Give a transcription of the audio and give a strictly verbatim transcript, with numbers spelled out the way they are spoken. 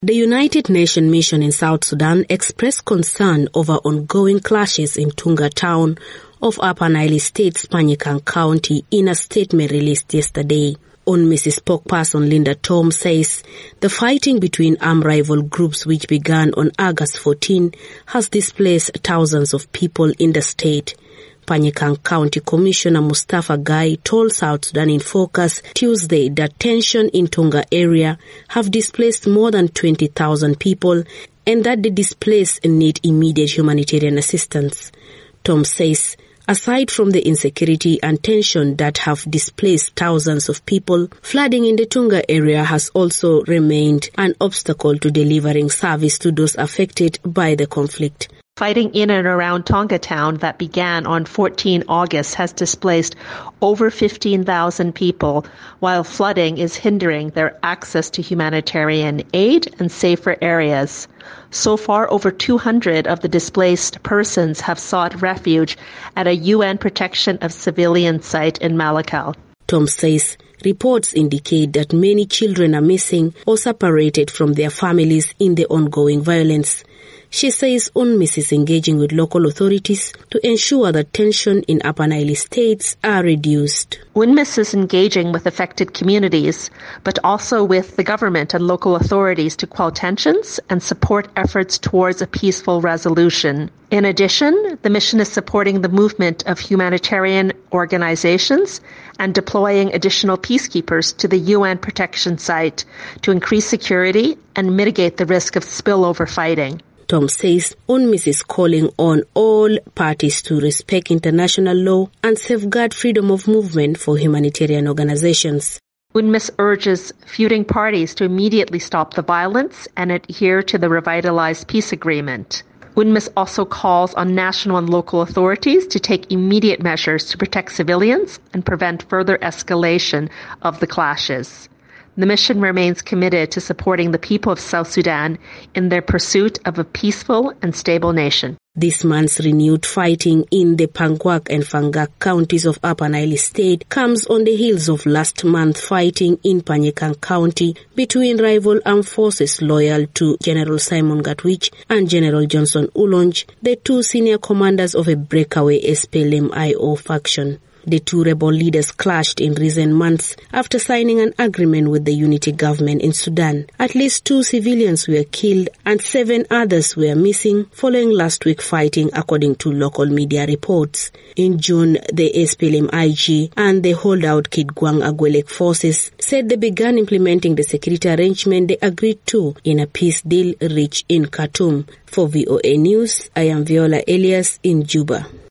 The United Nations mission in South Sudan expressed concern over ongoing clashes in Tunga town of Upper Nile State's Panyakang County in a statement released yesterday. UNMISS spokesperson Linda Tom says the fighting between armed rival groups, which began on August fourteenth, has displaced thousands of people in the state. Panyakang County Commissioner Mustafa Gai told South Sudan in Focus Tuesday that tension in Tunga area have displaced more than twenty thousand people and that the displaced need immediate humanitarian assistance. Tom says, aside from the insecurity and tension that have displaced thousands of people, flooding in the Tunga area has also remained an obstacle to delivering service to those affected by the conflict. Fighting in and around Tonga town that began on the fourteenth of August has displaced over fifteen thousand people, while flooding is hindering their access to humanitarian aid and safer areas. So far, over two hundred of the displaced persons have sought refuge at a U N protection of civilian site in Malakal. Tom says reports indicate that many children are missing or separated from their families in the ongoing violence. She says UNMISS is engaging with local authorities to ensure that tension in Upper Nile states are reduced. UNMISS is engaging with affected communities, but also with the government and local authorities to quell tensions and support efforts towards a peaceful resolution. In addition, the mission is supporting the movement of humanitarian organizations and deploying additional peacekeepers to the U N protection site to increase security and mitigate the risk of spillover fighting. Tom says UNMISS is calling on all parties to respect international law and safeguard freedom of movement for humanitarian organizations. UNMISS urges feuding parties to immediately stop the violence and adhere to the revitalized peace agreement. UNMISS also calls on national and local authorities to take immediate measures to protect civilians and prevent further escalation of the clashes. The mission remains committed to supporting the people of South Sudan in their pursuit of a peaceful and stable nation. This month's renewed fighting in the Pangwak and Fangak counties of Upper Nile State comes on the heels of last month's fighting in Panyakang County between rival armed forces loyal to General Simon Gatwich and General Johnson Ulonj, the two senior commanders of a breakaway S P L M I O faction. The two rebel leaders clashed in recent months after signing an agreement with the unity government in Sudan. At least two civilians were killed and seven others were missing following last week's fighting, according to local media reports. In June, the S P L M I G and the holdout Kidguang Agwelek forces said they began implementing the security arrangement they agreed to in a peace deal reached in Khartoum. For V O A News, I am Viola Elias in Juba.